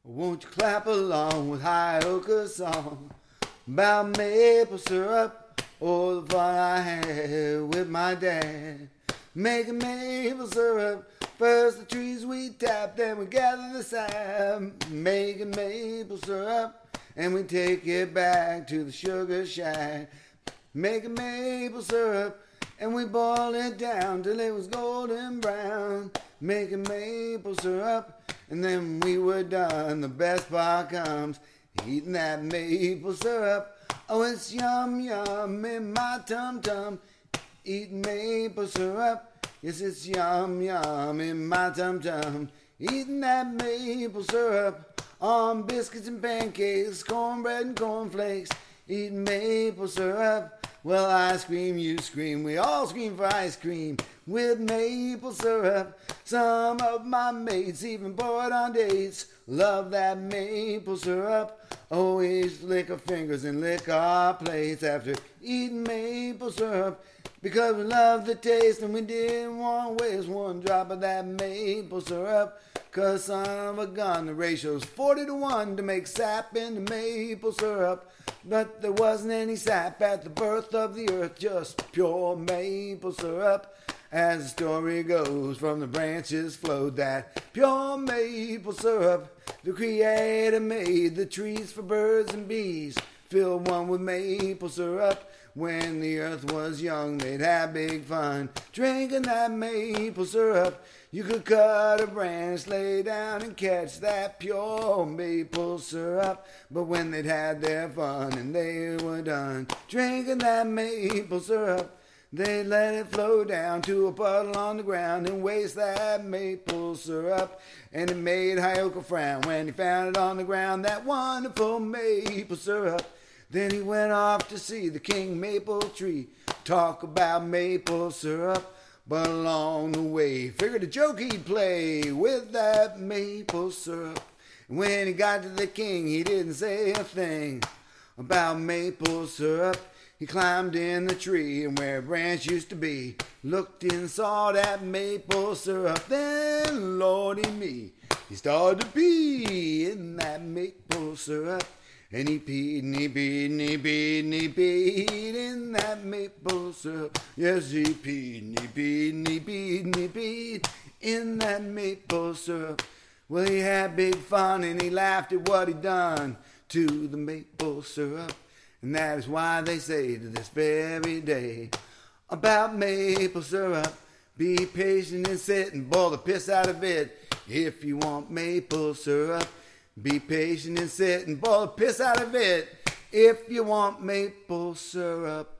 Won't you clap along with Hyoka's song about maple syrup? Oh, the fun I had with my dad making maple syrup. First the trees we tap, then we gather the sap, making maple syrup, and we take it back to the sugar shack, making maple syrup, and we boil it down till it was golden brown, making maple syrup. And then we were done. The best part comes, eating that maple syrup. Oh, it's yum yum in my tum tum, eating maple syrup. Yes, it's yum yum in my tum tum, eating that maple syrup. On biscuits and pancakes, cornbread and cornflakes, eating maple syrup. Well, I scream, you scream, we all scream for ice cream with maple syrup. Some of my mates even pour it on dates. Love that maple syrup. Always lick our fingers and lick our plates after eating maple syrup, because we love the taste and we didn't want to waste one drop of that maple syrup. Cause son of a gun, the ratio's 40-1 to make sap into maple syrup. But there wasn't any sap at the birth of the earth, just pure maple syrup. As the story goes, from the branches flowed that pure maple syrup. The Creator made the trees for birds and bees, filled one with maple syrup. When the earth was young, they'd have big fun drinking that maple syrup. You could cut a branch, lay down and catch that pure maple syrup. But when they'd had their fun and they were done drinking that maple syrup, they let it flow down to a puddle on the ground and waste that maple syrup. And it made Hyoka frown when he found it on the ground, that wonderful maple syrup. Then he went off to see the king maple tree, talk about maple syrup. But along the way, figured a joke he'd play with that maple syrup. And when he got to the king, he didn't say a thing about maple syrup. He climbed in the tree and where a branch used to be, looked and saw that maple syrup. Then, lordy me, he started to pee in that maple syrup. And he peed and he peed and he peed and he peed in that maple syrup. Yes, he peed and he peed and he peed and he peed in that maple syrup. Well, he had big fun and he laughed at what he'd done to the maple syrup. And that is why they say to this very day about maple syrup, be patient and sit and boil the piss out of it if you want maple syrup. Be patient and sit and boil the piss out of it if you want maple syrup.